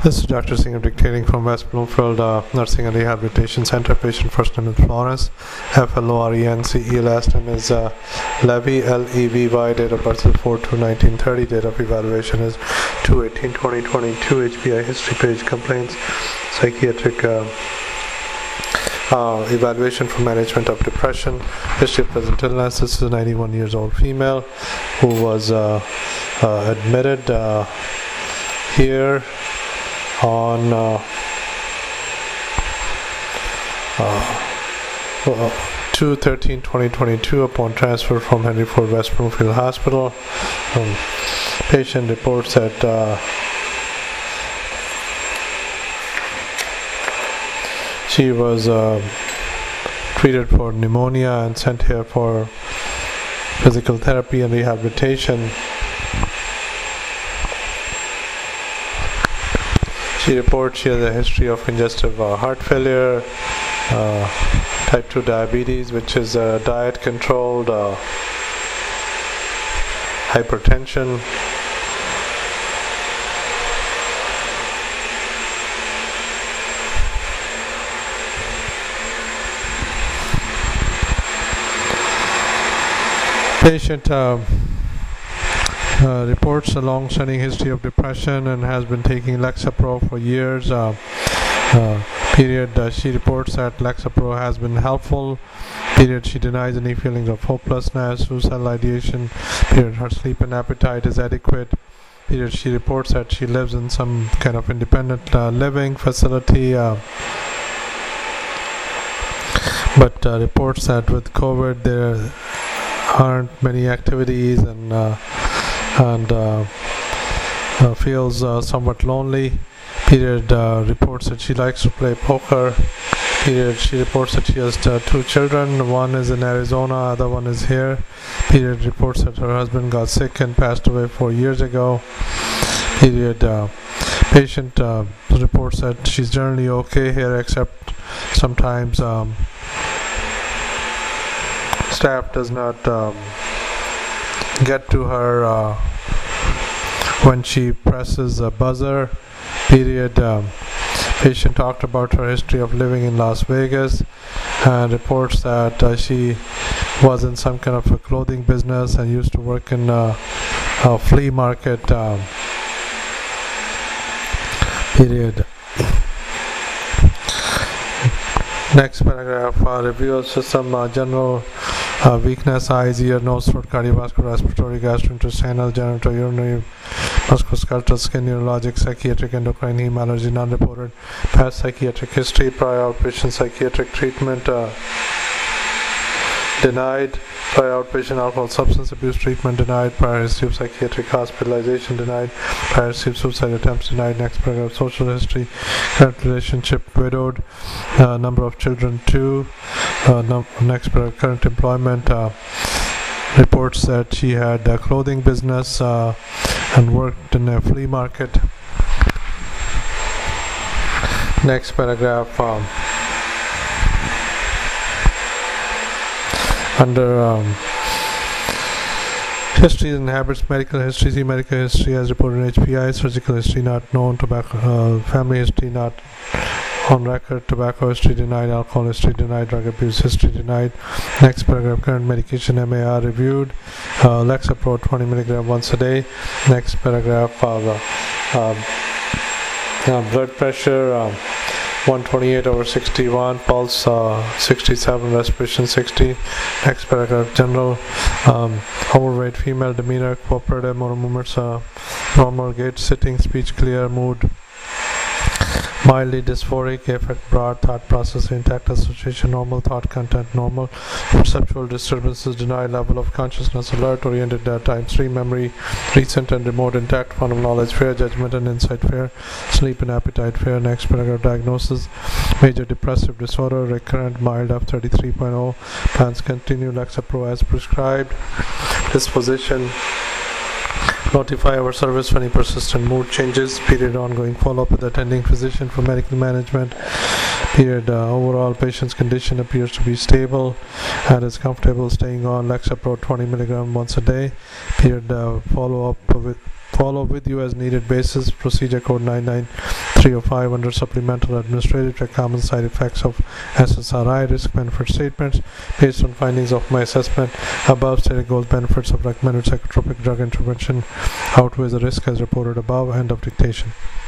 This is Dr. Singh dictating from West Bloomfield Nursing and Rehabilitation Center. Patient first name is Florence, Florence. Last name is Levy, Levy. Date of birth is 4/2/1930. Date of evaluation is 2/18/2022. HPI history page complaints, psychiatric evaluation for management of depression, history of present illness. This is a 91 years old female who was admitted here on 2/13/2022 upon transfer from Henry Ford West Bloomfield Hospital. Patient reports that she was treated for pneumonia and sent here for physical therapy and rehabilitation. She reports she has a history of congestive heart failure, type 2 diabetes, which is diet controlled, hypertension. Patient reports a long-standing history of depression and has been taking Lexapro for years. She reports that Lexapro has been helpful. She denies any feelings of hopelessness, suicidal ideation. Her sleep and appetite is adequate. She reports that she lives in some kind of independent living facility, but reports that with COVID there aren't many activities and feels somewhat lonely. Reports that she likes to play poker. She reports that she has 2 children. One is in Arizona, other one is here. Reports that her husband got sick and passed away 4 years ago. Patient reports that she's generally okay here, except sometimes staff does not get to her when she presses a buzzer. Patient talked about her history of living in Las Vegas and reports that she was in some kind of a clothing business and used to work in a flea market. Next paragraph reviews some general weakness: eyes, ear, nose, throat, cardiovascular, respiratory, gastrointestinal, genitourinary, musculoskeletal, skin, neurologic, psychiatric, endocrine, heme, allergy, non-reported, past psychiatric history, prior outpatient psychiatric treatment denied, prior outpatient alcohol substance abuse treatment denied, prior history of psychiatric hospitalization denied, prior history of suicide attempts denied. Next paragraph, social history, current relationship, widowed, number of children 2. Next paragraph, current employment, reports that she had a clothing business and worked in a flea market. Next paragraph, under histories and habits, medical history, see medical history as reported in HPI, surgical history not known, tobacco, family history not on record, tobacco history denied, alcohol history denied, drug abuse history denied. Next paragraph, current medication MAR reviewed, Lexapro 20 mg once a day. Next paragraph, blood pressure 128/61, pulse 67, respiration 60. Next paragraph, general overweight female, demeanor cooperative, motor movements normal, gait, sitting, speech clear, mood mildly dysphoric, affect broad, thought process intact, association normal, thought content normal, perceptual disturbances denied, level of consciousness alert, oriented times 3, memory recent and remote intact, fund of knowledge fair, judgment and insight fair, sleep and appetite fair. Next paragraph, diagnosis, major depressive disorder, recurrent, mild of 33.0, plans continue Lexapro as prescribed. Disposition, notify our service for any persistent mood changes. Ongoing follow-up with attending physician for medical management. Overall patient's condition appears to be stable and is comfortable staying on Lexapro 20 mg once a day. Follow with you as needed basis. Procedure code 993 305 under supplemental administrative check common side effects of SSRI risk benefit statements. Based on findings of my assessment, above stated goals benefits of recommended psychotropic drug intervention outweighs the risk as reported above. End of dictation.